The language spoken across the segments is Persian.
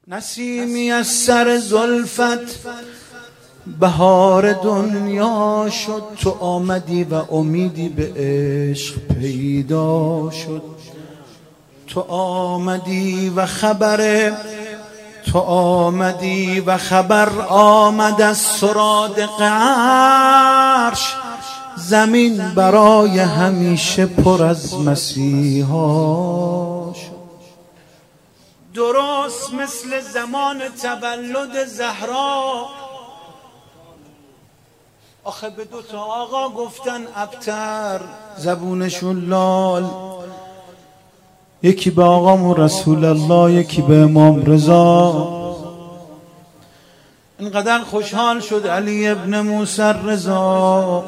نسیمی از سر زلفت بهار دنیا شد، تو آمدی و امیدی به عشق پیدا شد. تو آمدی و خبر آمد از سرادق عرش، زمین برای همیشه پر از مسیحا شد. درست مثل زمان تولد زهرا، آخه به دو تا آقا گفتن ابتر زبونشون لال، یکی به آقامون رسول الله، یکی به امام رضا. اینقدر خوشحال شد علی ابن موسی رضا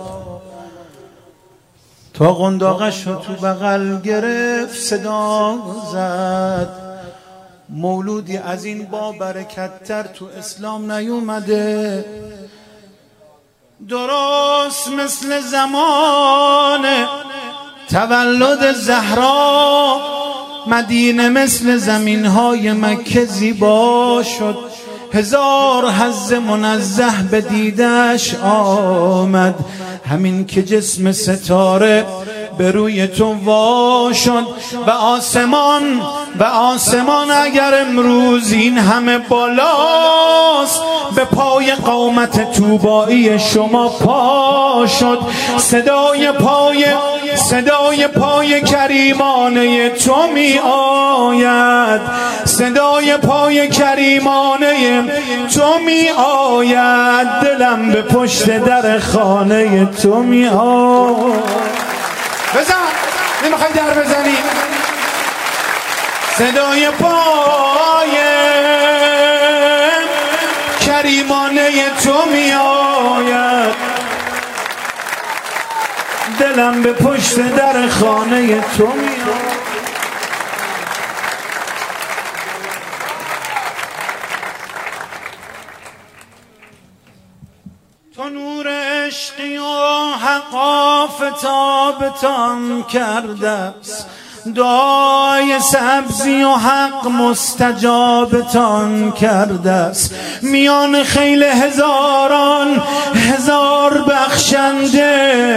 تا قنداقش رو تو بغل گرفت، صدا زد مولودی از این با برکت‌تر تو اسلام نیومده. درست مثل زمان تولد زهرا، مدینه مثل زمین‌های مکه زیبا شد. هزار حظ منزه به دیدش آمد، همین که جسم ستاره به روی تو وا شد. و آسمان اگر امروز این همه بالاست، به پای قامت طوبایی شما پا شد. صدای پای کریمانه تو می آید، صدای پای کریمانه تو می آید، دلم به پشت در خانه تو می آید. بزن، نمیخوای در بزنی؟ صدای پای کریمانه تو می آید، دلم به پشت در خانه تو می آید. تو نور عشقی و حقا فتابتان کرده است، دعای سبزی و حق مستجابتان کرده است. میان خیل هزاران هزار بخشنده،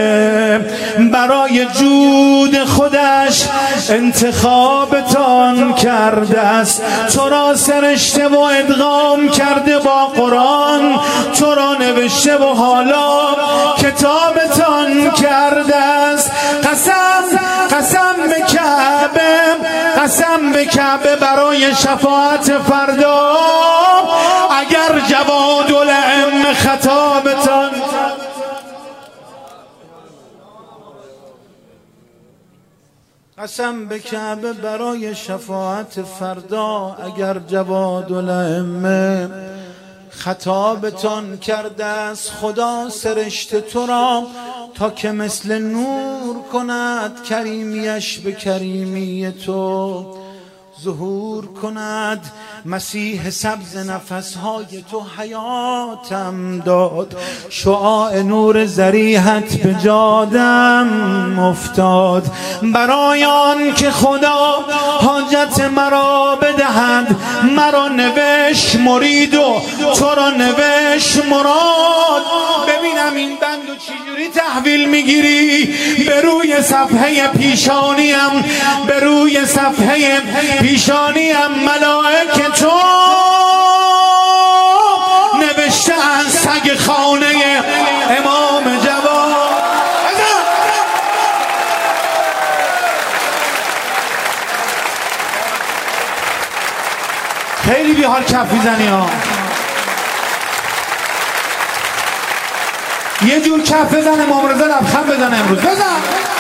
برای جود خودش انتخابتان کرده است. تو را سرشته و ادغام کرده با قرآن، تو را نوشته و حالا کتابتان کرده است. قسم به کعبه برای شفاعت فردا، اگر جواد الائمه خطابتان. قسم به کعبه برای شفاعت فردا، اگر جواد الائمه خطابتان کرده است. خدا سرشته تو را تا که مثل نور کند، کریمیش به کریمی تو ظهور کند. مسیح سبز نفسهای تو حیاتم داد، شعاع نور ذریحت به جادم افتاد. برای آن که خدا حاجت مرا بدهد، مرا نوشت مرید و تو را نوشت مراد. ببینم این بندو چجوری تحویل میگیری. به روی صفحه پیشانیم ملائکه تو نوشتن سگ خانه امام جواد. خیلی بیحال کف میزنی ها، یه جور کف بزن امام رضا لبخند بزنه امروز. بزن.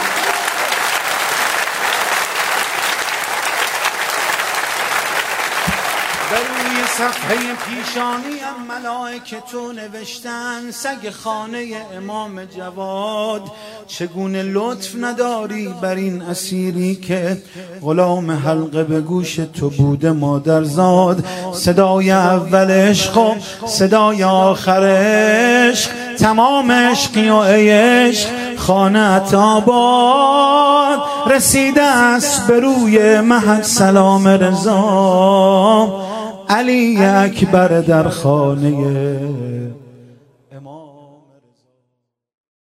بروی صفحه پیشانیم ملائکه تو نوشتن سگ خانه امام جواد. چگونه لطف نداری بر این اسیری که غلام حلقه به گوش تو بوده مادرزاد. صدای اول عشق و صدای آخر عشق، تمام عشقی و عشق خانه‌ات آباد. رسیده است به روی مهد سلام رضا، علی اکبر در خانه امام.